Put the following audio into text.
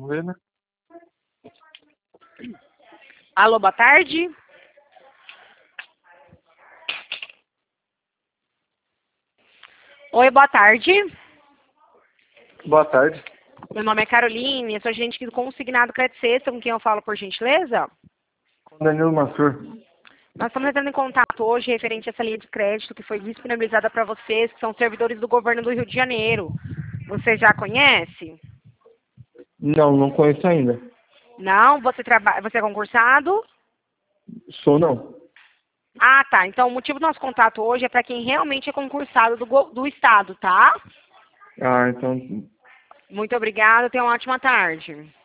ver, né? Alô, boa tarde. Oi, boa tarde. Boa tarde. Meu nome é Caroline, eu sou agente do Consignado Crédito Sexta, com quem eu falo, por gentileza? Com Danilo Mansur. Nós estamos entrando em contato hoje referente a essa linha de crédito que foi disponibilizada para vocês, que são servidores do governo do Rio de Janeiro. Você já conhece? Não, não conheço ainda. Não? Você é concursado? Sou não. Ah, tá. Então, o motivo do nosso contato hoje é para quem realmente é concursado do Estado, tá? Ah, então Muito obrigada, tenha uma ótima tarde.